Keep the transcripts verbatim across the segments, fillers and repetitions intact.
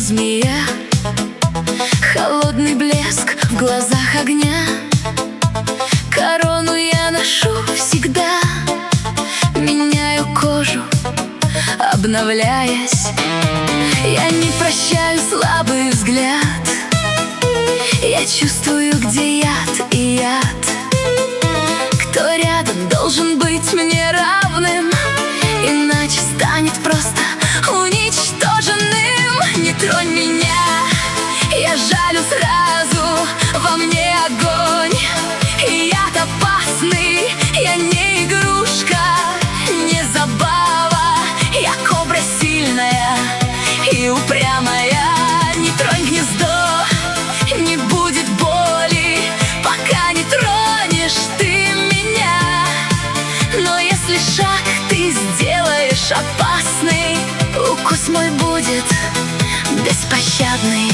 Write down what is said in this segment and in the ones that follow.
змея, холодный блеск в глазах огня. Корону я ношу всегда, меняю кожу, обновляясь. Я не прощаю слабый взгляд, я чувствую, где яд и яд. Кто рядом должен быть мне равным, иначе станет просто уничтоженным. Не тронь меня, я жалю сразу, во мне огонь, и яд опасный. Я не игрушка, не забава, я кобра сильная и упрямая. Не тронь гнездо, не будет боли, пока не тронешь ты меня. Но если шаг ты сделаешь опасный, укус мой будет беспощадный.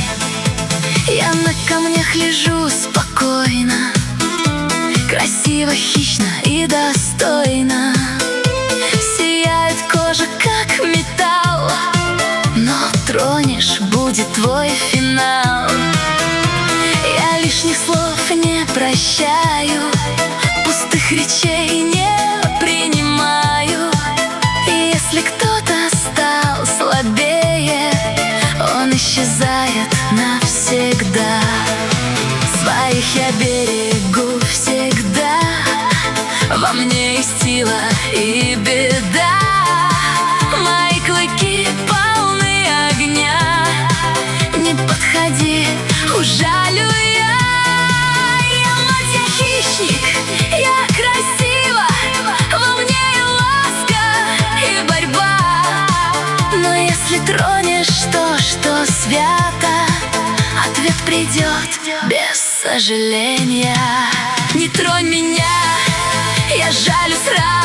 Я на камнях лежу спокойно, красиво, хищно и достойно. Сияет кожа, как металл, но тронешь — будет твой финал. Я лишних слов не прощаю, пустых речей не принимаю. И если кто-то стал слабее, он исчезает навсегда. Своих я берегу всегда, во мне есть сила и беда. Мои клыки полны огня, не подходи, ужалю я. Я мать, я хищник, я красива, во мне и ласка, и борьба. Но если тронешь то, что свято, ответ придет без сожаления. Не тронь меня, я жалю сразу,